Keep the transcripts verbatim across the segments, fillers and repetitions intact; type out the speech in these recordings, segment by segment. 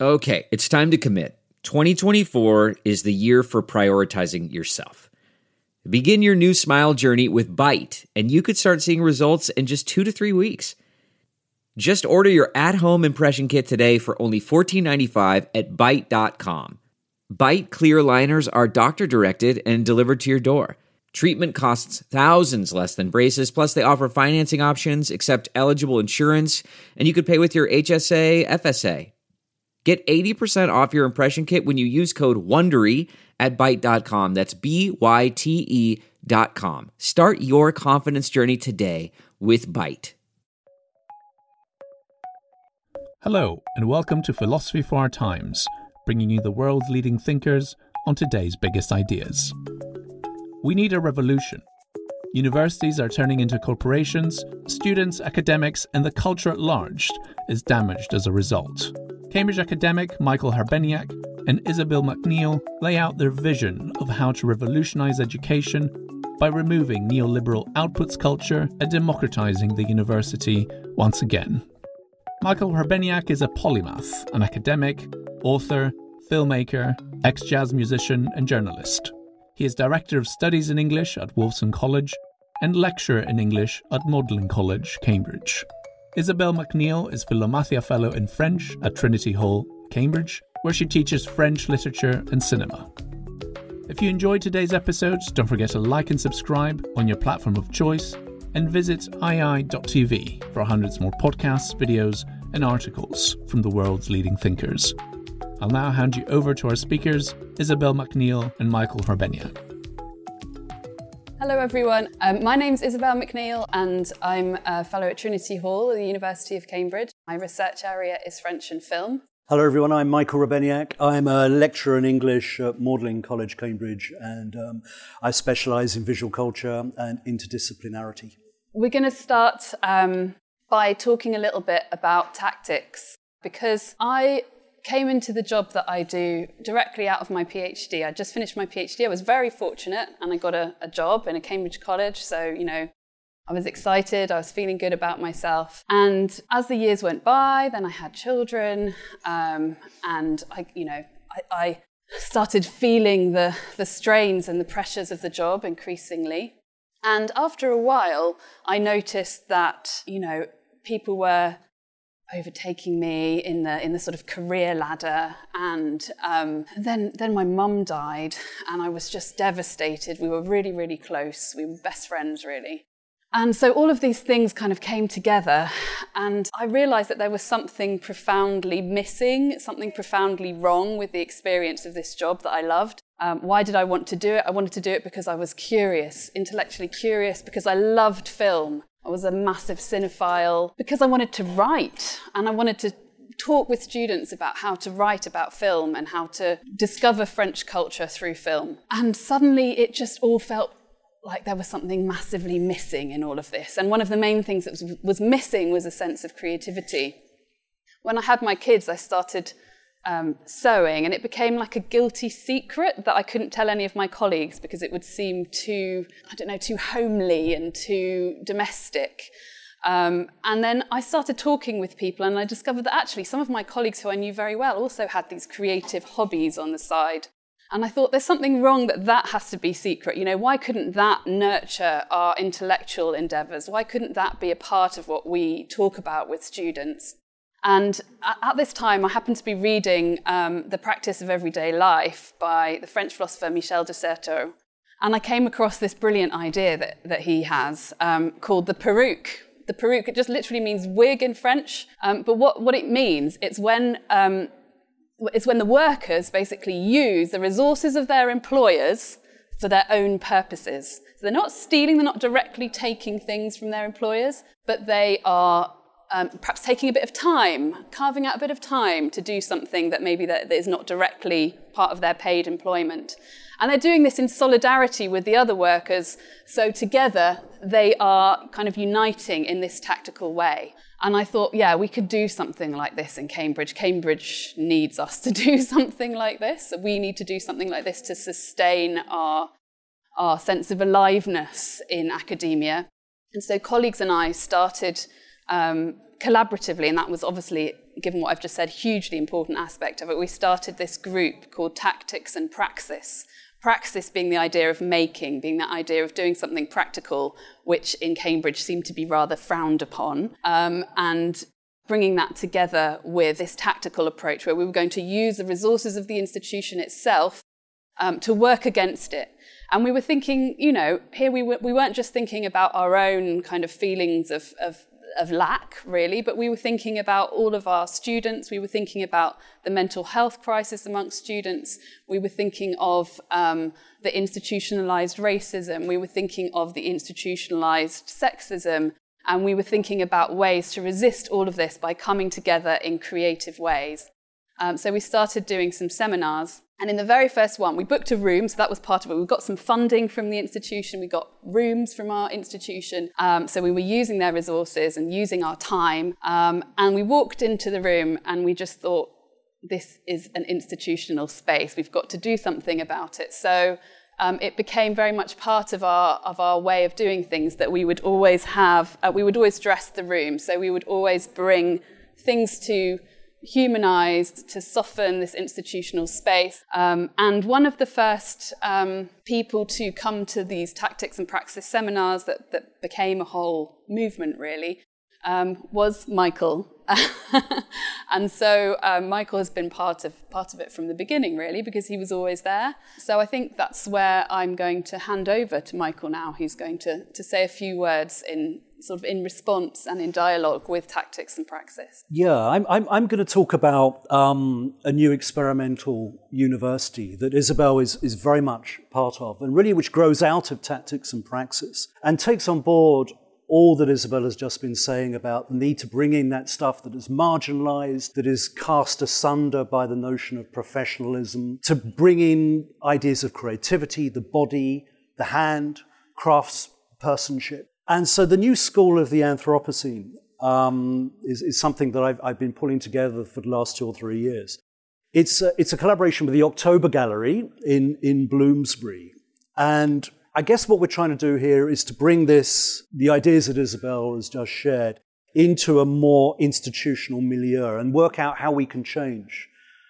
Okay, it's time to commit. twenty twenty-four is the year for prioritizing yourself. Begin your new smile journey with Byte, and you could start seeing results in just two to three weeks. Just order your at-home impression kit today for only fourteen ninety-five at byte dot com. Byte clear aligners are doctor-directed and delivered to your door. Treatment costs thousands less than braces, plus they offer financing options, accept eligible insurance, and you could pay with your H S A, F S A. Get eighty percent off your impression kit when you use code WONDERY at byte dot com. That's B Y T E dot com. Start your confidence journey today with Byte. Hello, and welcome to Philosophy for Our Times, bringing you the world's leading thinkers on today's biggest ideas. We need a revolution. Universities are turning into corporations, students, academics, and the culture at large is damaged as a result. Cambridge academic Michael Hrbeniak and Isabel MacNeil lay out their vision of how to revolutionise education by removing neoliberal outputs culture and democratising the university once again. Michael Hrbeniak is a polymath, an academic, author, filmmaker, ex-jazz musician and journalist. He is Director of Studies in English at Wolfson College and Lecturer in English at Magdalen College, Cambridge. Isabel MacNeil is Philomathia Fellow in French at Trinity Hall, Cambridge, where she teaches French literature and cinema. If you enjoyed today's episode, don't forget to like and subscribe on your platform of choice and visit i i dot t v for hundreds more podcasts, videos, and articles from the world's leading thinkers. I'll now hand you over to our speakers, Isabel MacNeil and Michael Hrbeniak. Hello everyone, um, my name's Isabel MacNeil and I'm a fellow at Trinity Hall at the University of Cambridge. My research area is French and film. Hello everyone, I'm Michael Hrbeniak. I'm a lecturer in English at Magdalen College, Cambridge, and um, I specialise in visual culture and interdisciplinarity. We're going to start um, by talking a little bit about tactics, because I came into the job that I do directly out of my PhD. I just finished my PhD. I was very fortunate and I got a, a job in a Cambridge college. So, you know, I was excited. I was feeling good about myself. And as the years went by, then I had children um, and I, you know, I, I started feeling the, the strains and the pressures of the job increasingly. And after a while, I noticed that, you know, people were overtaking me in the in the sort of career ladder, and um, then then my mum died, and I was just devastated. We were really, really close. We were best friends, really. And so all of these things kind of came together, and I realised that there was something profoundly missing, something profoundly wrong with the experience of this job that I loved. Um, why did I want to do it? I wanted to do it because I was curious, intellectually curious, because I loved film. I was a massive cinephile, because I wanted to write, and I wanted to talk with students about how to write about film and how to discover French culture through film. And suddenly it just all felt like there was something massively missing in all of this. And one of the main things that was, was missing was a sense of creativity. When I had my kids, I started um, sewing, and it became like a guilty secret that I couldn't tell any of my colleagues because it would seem too, I don't know, too homely and too domestic. Um, and then I started talking with people, and I discovered that actually some of my colleagues who I knew very well also had these creative hobbies on the side. And I thought there's something wrong that that has to be secret. You know, why couldn't that nurture our intellectual endeavours? Why couldn't that be a part of what we talk about with students? And at this time, I happened to be reading um, The Practice of Everyday Life by the French philosopher Michel de Certeau. And I came across this brilliant idea that, that he has um, called the peruke. The peruke, it just literally means wig in French. Um, but what, what it means, it's when, um, it's when the workers basically use the resources of their employers for their own purposes. So they're not stealing, they're not directly taking things from their employers, but they are Um, perhaps taking a bit of time, carving out a bit of time to do something that maybe that, that is not directly part of their paid employment. And they're doing this in solidarity with the other workers, so together they are kind of uniting in this tactical way. And I thought, yeah, we could do something like this in Cambridge. Cambridge needs us to do something like this. We need to do something like this to sustain our, our sense of aliveness in academia. And so colleagues and I started Um, collaboratively, and that was obviously, given what I've just said, hugely important aspect of it, we started this group called Tactics and Praxis. Praxis being the idea of making, being that idea of doing something practical, which in Cambridge seemed to be rather frowned upon, um, and bringing that together with this tactical approach where we were going to use the resources of the institution itself um, to work against it. And we were thinking, you know, here we, w- we weren't just thinking about our own kind of feelings of, of of lack, really, but we were thinking about all of our students. We were thinking about the mental health crisis amongst students. We were thinking of um, the institutionalized racism. We were thinking of the institutionalized sexism. And we were thinking about ways to resist all of this by coming together in creative ways. Um, so we started doing some seminars. And in the very first one, we booked a room, so that was part of it. We got some funding from the institution. We got rooms from our institution. Um, so we were using their resources and using our time. Um, and we walked into the room and we just thought, this is an institutional space. We've got to do something about it. So um, it became very much part of our of our way of doing things that we would always have, uh, we would always dress the room. So we would always bring things to humanized, to soften this institutional space. Um, and one of the first um, people to come to these Tactics and Praxis seminars that, that became a whole movement, really, um, was Michael. And so um, Michael has been part of part of it from the beginning, really, because he was always there. So I think that's where I'm going to hand over to Michael now. He's going to, to say a few words in sort of in response and in dialogue with Tactics and Praxis. Yeah, I'm I'm, I'm going to talk about um, a new experimental university that Isabel is is very much part of, and really which grows out of Tactics and Praxis and takes on board all that Isabel has just been saying about the need to bring in that stuff that is marginalized, that is cast asunder by the notion of professionalism, to bring in ideas of creativity, the body, the hand, craftspersonship. And so the new school of the Anthropocene um, is, is something that I've, I've been pulling together for the last two or three years. It's a, it's a collaboration with the October Gallery in, in Bloomsbury. And I guess what we're trying to do here is to bring this, the ideas that Isabel has just shared, into a more institutional milieu and work out how we can change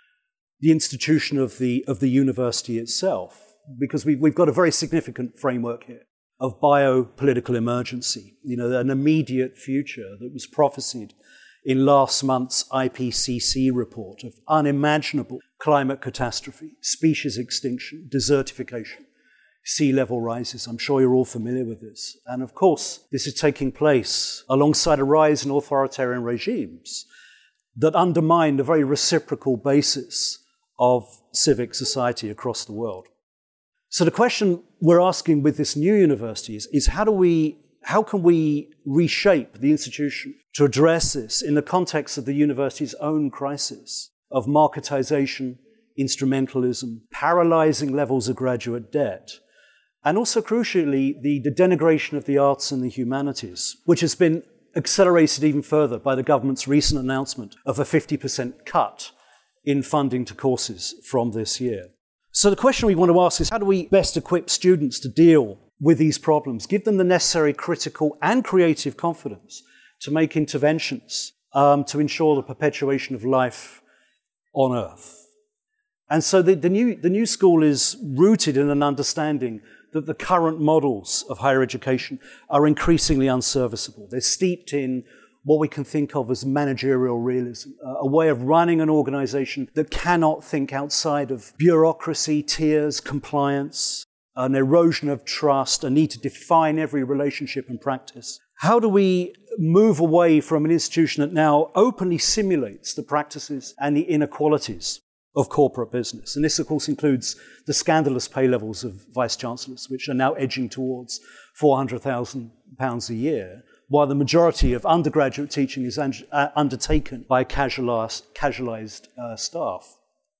the institution of the, of the university itself. Because we've, we've got a very significant framework here of biopolitical emergency, you know, an immediate future that was prophesied in last month's I P C C report of unimaginable climate catastrophe, species extinction, desertification, sea level rises. I'm sure you're all familiar with this. And of course, this is taking place alongside a rise in authoritarian regimes that undermine the very reciprocal basis of civic society across the world. So the question we're asking with this new university is, is how do we, how can we reshape the institution to address this in the context of the university's own crisis of marketization, instrumentalism, paralyzing levels of graduate debt, and also crucially, the, the denigration of the arts and the humanities, which has been accelerated even further by the government's recent announcement of a fifty percent cut in funding to courses from this year. So the question we want to ask is, how do we best equip students to deal with these problems, give them the necessary critical and creative confidence to make interventions um, to ensure the perpetuation of life on Earth? And so the, the, new, the new school is rooted in an understanding that the current models of higher education are increasingly unserviceable. They're steeped in what we can think of as managerial realism, a way of running an organization that cannot think outside of bureaucracy, tiers, compliance, an erosion of trust, a need to define every relationship and practice. How do we move away from an institution that now openly simulates the practices and the inequalities of corporate business? And this, of course, includes the scandalous pay levels of vice-chancellors, which are now edging towards four hundred thousand pounds a year, while the majority of undergraduate teaching is un- uh, undertaken by casualized, casualized uh, staff.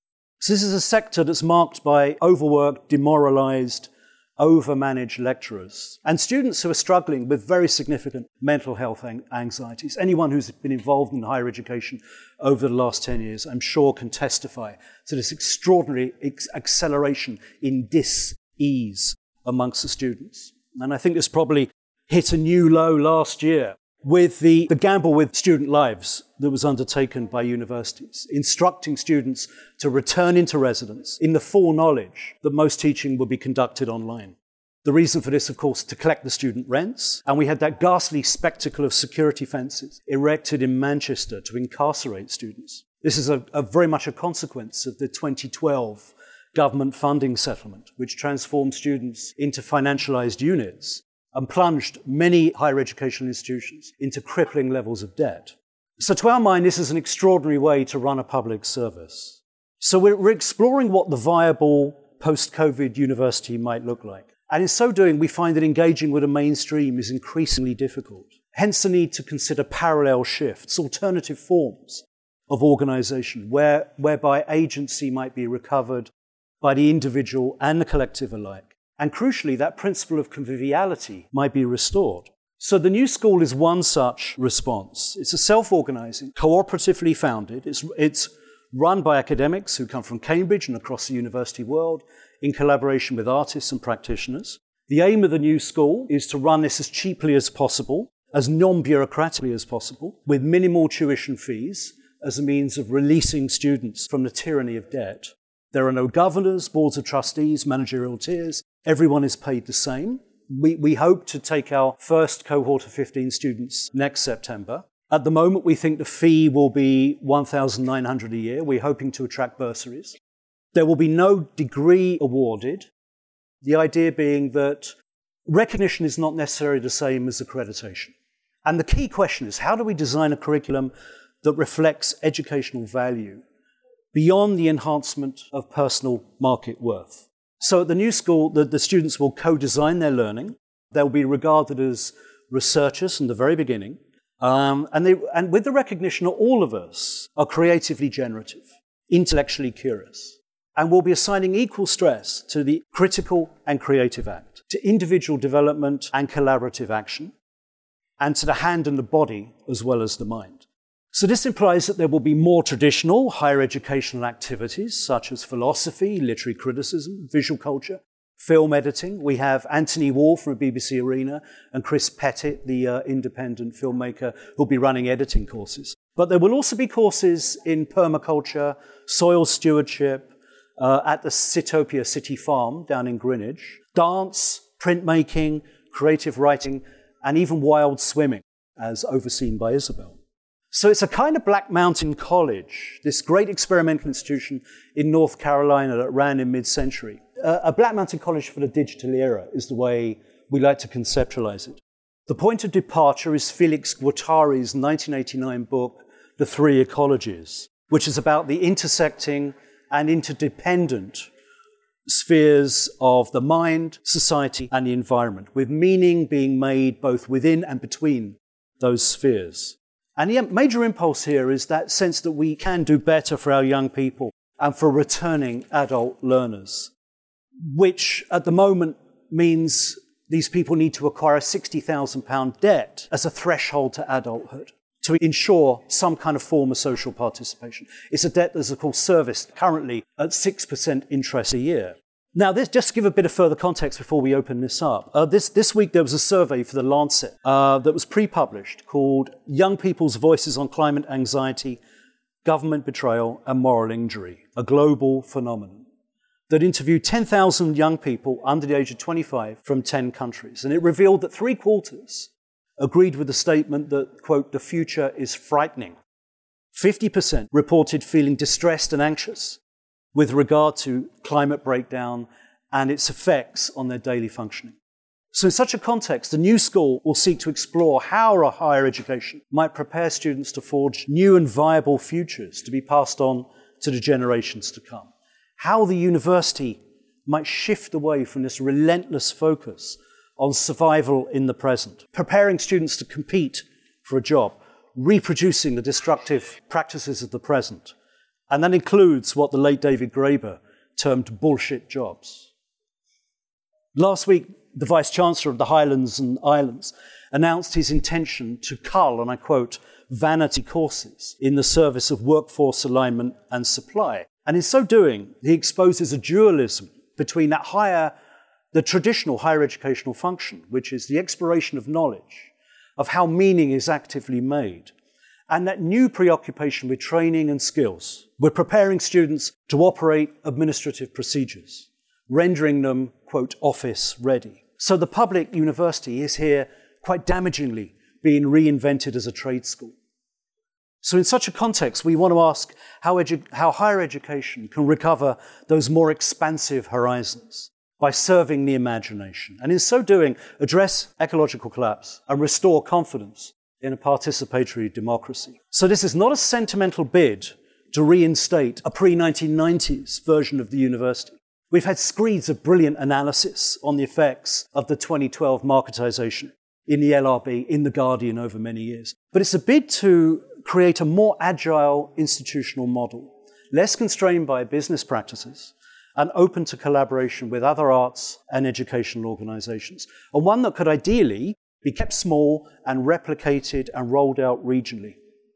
So this is a sector that's marked by overworked, demoralized, over-managed lecturers and students who are struggling with very significant mental health anxieties. Anyone who's been involved in higher education over the last ten years, I'm sure, can testify to this extraordinary ex- acceleration in dis-ease amongst the students. And I think this probably hit a new low last year with the, the gamble with student lives that was undertaken by universities, instructing students to return into residence in the full knowledge that most teaching would be conducted online. The reason for this, of course, to collect the student rents, and we had that ghastly spectacle of security fences erected in Manchester to incarcerate students. This is a, a very much a consequence of the twenty twelve government funding settlement, which transformed students into financialized units and plunged many higher educational institutions into crippling levels of debt. So to our mind, this is an extraordinary way to run a public service. So we're, we're exploring what the viable post-COVID university might look like. And in so doing, we find that engaging with a mainstream is increasingly difficult. Hence the need to consider parallel shifts, alternative forms of organization, where, whereby agency might be recovered by the individual and the collective alike. And crucially, that principle of conviviality might be restored. So the New School is one such response. It's a self-organizing, cooperatively founded. It's, it's run by academics who come from Cambridge and across the university world in collaboration with artists and practitioners. The aim of the New School is to run this as cheaply as possible, as non-bureaucratically as possible, with minimal tuition fees as a means of releasing students from the tyranny of debt. There are no governors, boards of trustees, managerial tiers. Everyone is paid the same. We, we hope to take our first cohort of fifteen students next September. At the moment, we think the fee will be one thousand nine hundred dollars a year. We're hoping to attract bursaries. There will be no degree awarded, the idea being that recognition is not necessarily the same as accreditation. And the key question is, how do we design a curriculum that reflects educational value beyond the enhancement of personal market worth? So at the New School, the, the students will co-design their learning. They'll be regarded as researchers from the very beginning. Um, and, they, and with the recognition that all of us are creatively generative, intellectually curious. And we'll be assigning equal stress to the critical and creative act, to individual development and collaborative action, and to the hand and the body as well as the mind. So this implies that there will be more traditional higher educational activities such as philosophy, literary criticism, visual culture, film editing. We have Anthony Wall from B B C Arena and Chris Pettit, the uh, independent filmmaker, who'll be running editing courses. But there will also be courses in permaculture, soil stewardship, uh, at the Citopia City Farm down in Greenwich, dance, printmaking, creative writing, and even wild swimming, as overseen by Isabel. So it's a kind of Black Mountain College, this great experimental institution in North Carolina that ran in mid-century. Uh, a Black Mountain College for the digital era is the way we like to conceptualize it. The point of departure is Felix Guattari's nineteen eighty-nine book, The Three Ecologies, which is about the intersecting and interdependent spheres of the mind, society, and the environment, with meaning being made both within and between those spheres. And the major impulse here is that sense that we can do better for our young people and for returning adult learners, which at the moment means these people need to acquire a sixty thousand pound debt as a threshold to adulthood to ensure some kind of form of social participation. It's a debt that's, of course, serviced currently at six percent interest a year. Now, this, just to give a bit of further context before we open this up, uh, this, this week there was a survey for The Lancet uh, that was pre-published called Young People's Voices on Climate Anxiety, Government Betrayal and Moral Injury, a Global Phenomenon, that interviewed ten thousand young people under the age of twenty-five from ten countries. And it revealed that three quarters agreed with the statement that, quote, the future is frightening. fifty percent reported feeling distressed and anxious with regard to climate breakdown and its effects on their daily functioning. So in such a context, the New School will seek to explore how a higher education might prepare students to forge new and viable futures to be passed on to the generations to come. How the university might shift away from this relentless focus on survival in the present, preparing students to compete for a job, reproducing the destructive practices of the present. And that includes what the late David Graeber termed bullshit jobs. Last week, the Vice-Chancellor of the Highlands and Islands announced his intention to cull, and I quote, vanity courses in the service of workforce alignment and supply. And in so doing, he exposes a dualism between that higher, the traditional higher educational function, which is the exploration of knowledge, of how meaning is actively made. And that new preoccupation with training and skills. We're preparing students to operate administrative procedures, rendering them, quote, office ready. So the public university is here quite damagingly being reinvented as a trade school. So in such a context, we want to ask how, edu- how higher education can recover those more expansive horizons by serving the imagination, and in so doing, address ecological collapse and restore confidence in a participatory democracy. So this is not a sentimental bid to reinstate a pre nineteen nineties version of the university. We've had screeds of brilliant analysis on the effects of the twenty twelve marketization in the L R B, in The Guardian over many years. But it's a bid to create a more agile institutional model, less constrained by business practices and open to collaboration with other arts and educational organizations, and one that could ideally be kept small and replicated and rolled out regionally.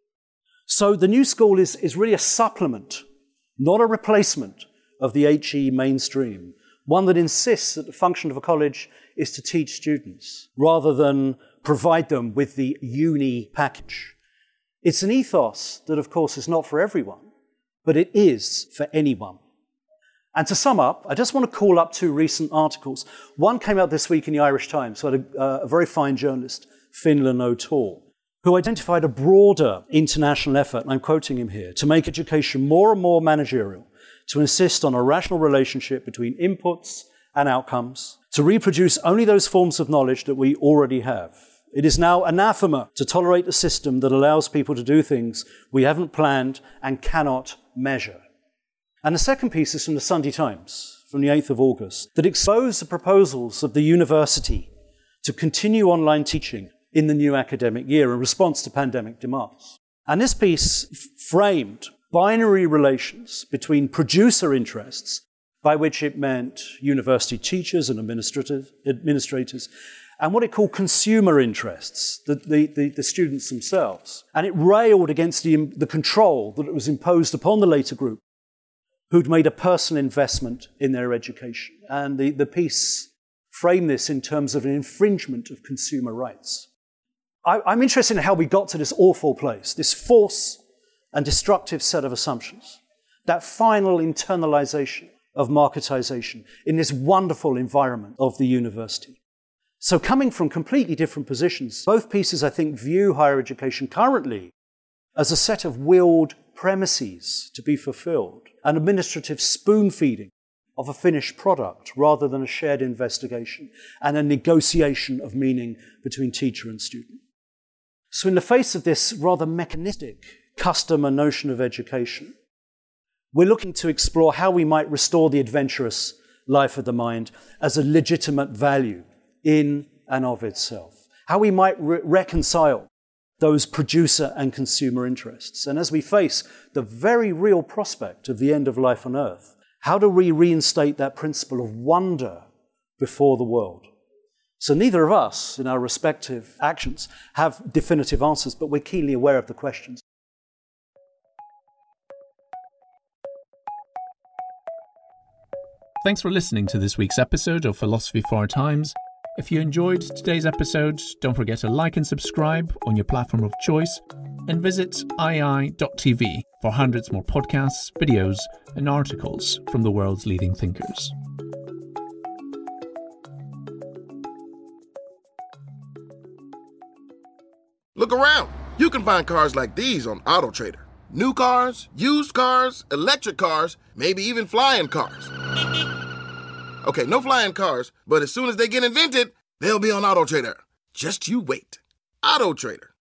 So the new school is, is really a supplement, not a replacement of the H E mainstream, one that insists that the function of a college is to teach students rather than provide them with the uni package. It's an ethos that, of course, is not for everyone, but it is for anyone. And to sum up, I just want to call up two recent articles. One came out this week in the Irish Times, so I had a, uh, a very fine journalist, Finlan O'Toole, who identified a broader international effort, and I'm quoting him here, to make education more and more managerial, to insist on a rational relationship between inputs and outcomes, to reproduce only those forms of knowledge that we already have. It is now anathema to tolerate a system that allows people to do things we haven't planned and cannot measure. And the second piece is from the Sunday Times, from the eighth of August, that exposed the proposals of the university to continue online teaching in the new academic year in response to pandemic demands. And this piece f- framed binary relations between producer interests, by which it meant university teachers and administrative, administrators, and what it called consumer interests, the, the, the, the students themselves. And it railed against the, the control that it was imposed upon the later group, who'd made a personal investment in their education. And the, the piece framed this in terms of an infringement of consumer rights. I, I'm interested in how we got to this awful place, this false and destructive set of assumptions, that final internalization of marketization in this wonderful environment of the university. So coming from completely different positions, both pieces, I think, view higher education currently as a set of willed premises to be fulfilled, an administrative spoon-feeding of a finished product rather than a shared investigation and a negotiation of meaning between teacher and student. So in the face of this rather mechanistic customer notion of education, we're looking to explore how we might restore the adventurous life of the mind as a legitimate value in and of itself, how we might re- reconcile those producer and consumer interests. And as we face the very real prospect of the end of life on Earth, how do we reinstate that principle of wonder before the world? So neither of us, in our respective actions, have definitive answers, but we're keenly aware of the questions. Thanks for listening to this week's episode of Philosophy for Our Times. If you enjoyed today's episode, don't forget to like and subscribe on your platform of choice, and visit i i dot t v for hundreds more podcasts, videos, and articles from the world's leading thinkers. Look around. You can find cars like these on AutoTrader. New cars, used cars, electric cars, maybe even flying cars. Okay, no flying cars, but as soon as they get invented, they'll be on AutoTrader. Just you wait. AutoTrader.